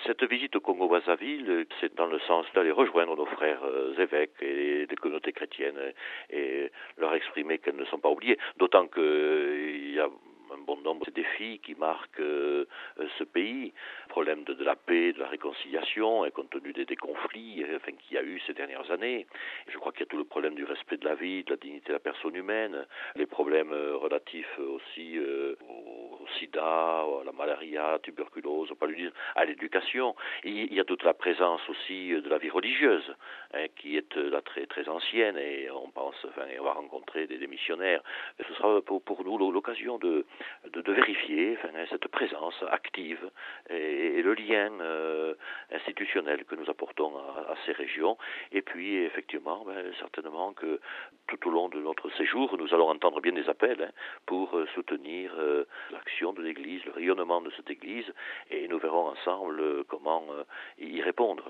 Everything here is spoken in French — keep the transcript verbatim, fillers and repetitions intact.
Cette visite au Congo-Brazzaville, c'est dans le sens d'aller rejoindre nos frères euh, évêques et des communautés chrétiennes et leur exprimer qu'elles ne sont pas oubliées. D'autant qu'il euh, y a un bon nombre de défis qui marquent euh, ce pays. Le problème de, de la paix, de la réconciliation, et compte tenu des, des conflits enfin, qu'il y a eu ces dernières années. Je crois qu'il y a tout le problème du respect de la vie, de la dignité de la personne humaine, les problèmes euh, relatifs aussi euh, au, au sida, à la malaria, à la tuberculose, au paludisme, à l'éducation. Il y a toute la présence aussi de la vie religieuse, hein, qui est là très très ancienne, et on pense, enfin, on va rencontrer des, des missionnaires. Ce sera pour, pour nous l'occasion de, de, de vérifier enfin, cette présence active et, et le lien euh, institutionnel que nous apportons à, à ces régions. Et puis effectivement, ben, certainement que tout au long de notre séjour, nous allons entendre bien des appels hein, pour euh, soutenir euh, l'action de l'Église, le rayonnement de cette Église, et nous verrons ensemble euh, comment euh, y répondre.